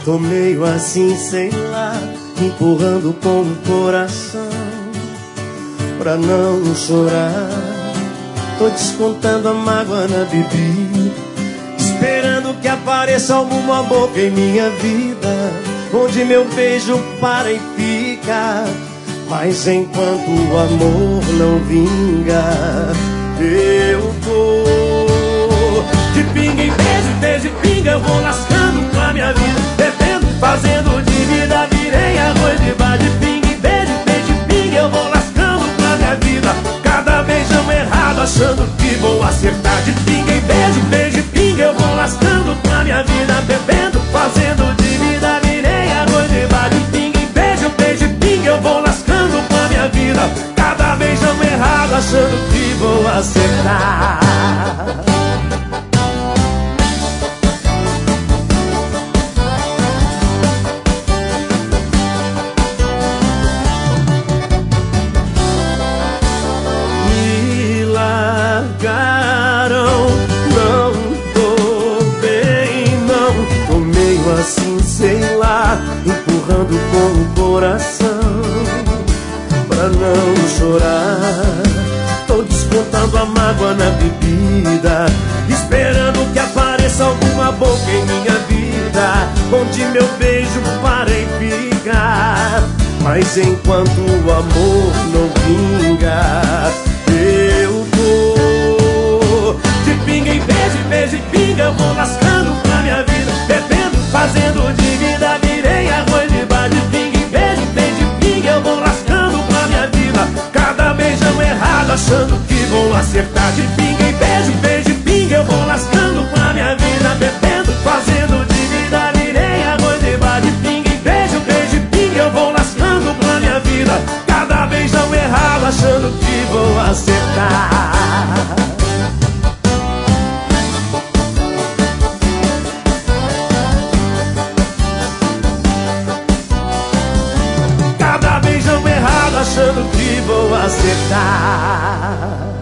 Tô meio assim, sei lá, empurrando com o coração pra não chorar. Tô descontando a mágoa na bebida, esperando que apareça alguma boca em minha vida, onde meu beijo para e fica. Mas enquanto o amor não vinga, eu tô de pinga em beijo, beijo e pinga. Eu vou lascando com a minha vida, bebendo, fazendo de vida, virei arroz de bar. De pinga em beijo, beijo e pinga. Eu vou lascando com a minha vida, cada beijão errado, achando que vou acertar. De pinga em beijo, beijo e pinga. Eu vou lascando com a minha vida, bebendo, fazendo de vida, virei arroz de bar. De pinga em beijo, beijo e pinga. Eu vou lascando com a minha vida, cada beijão errado, achando que vou acertar. Não tô bem, não. Tô meio assim, sei lá, empurrando com o coração pra não chorar. Tô descontando a mágoa na bebida, esperando que apareça alguma boca em minha vida, onde meu beijo para e fica. Mas enquanto o amor não vinga, eu tô de pinga em beijo, beijo e pinga. Eu vou lascando com a minha vida, bebendo, fazendo de vida, virei arroz de bar. De pinga em beijo, beijo e pinga. Eu vou lascando com a minha vida, cada beijão errado, achando que vou acertar. De pinga em beijo, beijo e pinga. Eu vou lascando com a minha vida, bebendo, fazendo de vida, virei arroz de bar. De pinga em beijo, beijo e pinga. Eu vou lascando com a minha vida, cada beijão errado, achando que vou acertar. Cada beijão errado, achando que vou acertar.